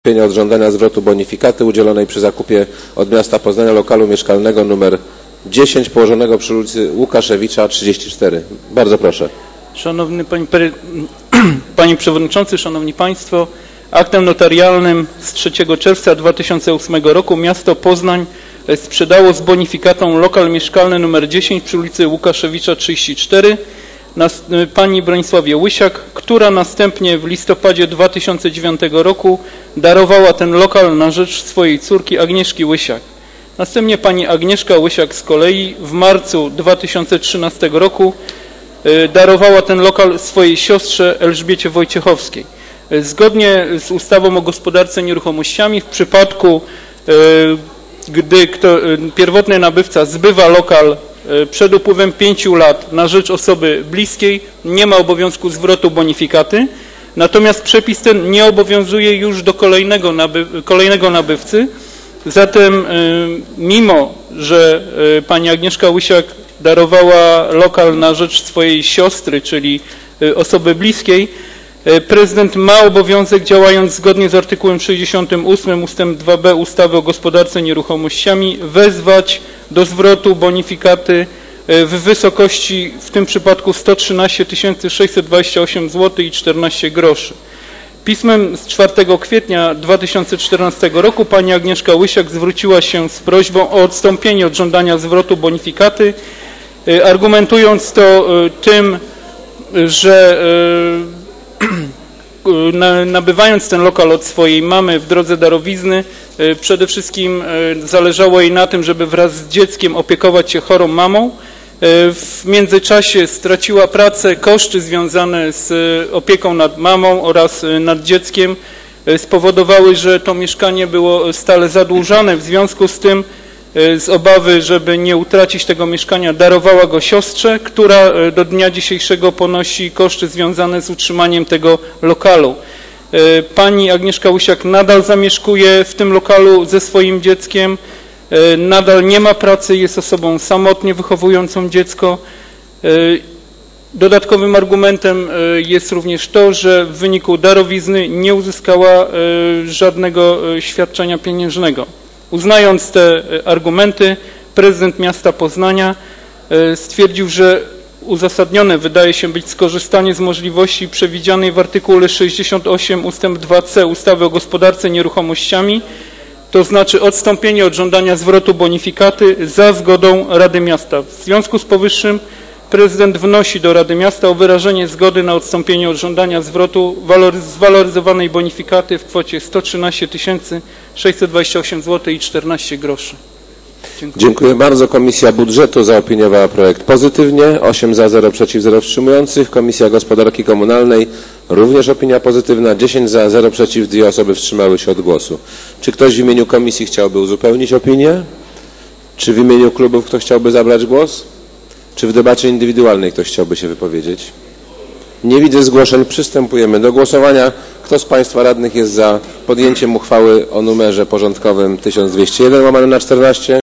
Od żądania zwrotu bonifikaty udzielonej przy zakupie od miasta Poznania lokalu mieszkalnego nr 10 położonego przy ulicy Łukaszewicza 34. Bardzo proszę. Szanowny Panie Przewodniczący, Szanowni Państwo, aktem notarialnym z 3 czerwca 2008 roku miasto Poznań sprzedało z bonifikatą lokal mieszkalny nr 10 przy ulicy Łukaszewicza 34 pani Bronisławie Łysiak, która następnie w listopadzie 2009 roku darowała ten lokal na rzecz swojej córki Agnieszki Łysiak. Następnie pani Agnieszka Łysiak z kolei w marcu 2013 roku darowała ten lokal swojej siostrze Elżbiecie Wojciechowskiej. Zgodnie z ustawą o gospodarce nieruchomościami w przypadku, gdy pierwotny nabywca zbywa lokal przed upływem 5 lat na rzecz osoby bliskiej, nie ma obowiązku zwrotu bonifikaty, natomiast przepis ten nie obowiązuje już do kolejnego nabywcy. Zatem mimo, że pani Agnieszka Łysiak darowała lokal na rzecz swojej siostry, czyli osoby bliskiej, prezydent ma obowiązek, działając zgodnie z artykułem 68 ust. 2b ustawy o gospodarce nieruchomościami, wezwać do zwrotu bonifikaty w wysokości w tym przypadku 113 628 zł i 14 groszy. Pismem z 4 kwietnia 2014 roku pani Agnieszka Łysiak zwróciła się z prośbą o odstąpienie od żądania zwrotu bonifikaty, argumentując to tym, że nabywając ten lokal od swojej mamy w drodze darowizny, przede wszystkim zależało jej na tym, żeby wraz z dzieckiem opiekować się chorą mamą. W międzyczasie straciła pracę, koszty związane z opieką nad mamą oraz nad dzieckiem spowodowały, że to mieszkanie było stale zadłużane. W związku z tym z obawy, żeby nie utracić tego mieszkania, darowała go siostrze, która do dnia dzisiejszego ponosi koszty związane z utrzymaniem tego lokalu. Pani Agnieszka Łysiak nadal zamieszkuje w tym lokalu ze swoim dzieckiem, nadal nie ma pracy, jest osobą samotnie wychowującą dziecko. Dodatkowym argumentem jest również to, że w wyniku darowizny nie uzyskała żadnego świadczenia pieniężnego. Uznając te argumenty, prezydent miasta Poznania stwierdził, że uzasadnione wydaje się być skorzystanie z możliwości przewidzianej w artykule 68 ust. 2c ustawy o gospodarce nieruchomościami, to znaczy odstąpienie od żądania zwrotu bonifikaty za zgodą Rady Miasta. W związku z powyższym prezydent wnosi do Rady Miasta o wyrażenie zgody na odstąpienie od żądania zwrotu zwaloryzowanej bonifikaty w kwocie 113 628 zł i 14 groszy. Dziękuję bardzo. Komisja Budżetu zaopiniowała projekt pozytywnie. 8 za, 0 przeciw, 0 wstrzymujących. Komisja Gospodarki Komunalnej również opinia pozytywna. 10 za, 0 przeciw, 2 osoby wstrzymały się od głosu. Czy ktoś w imieniu komisji chciałby uzupełnić opinię? Czy w imieniu klubów ktoś chciałby zabrać głos? Czy w debacie indywidualnej ktoś chciałby się wypowiedzieć? Nie widzę zgłoszeń. Przystępujemy do głosowania. Kto z Państwa radnych jest za podjęciem uchwały o numerze porządkowym 1201/14?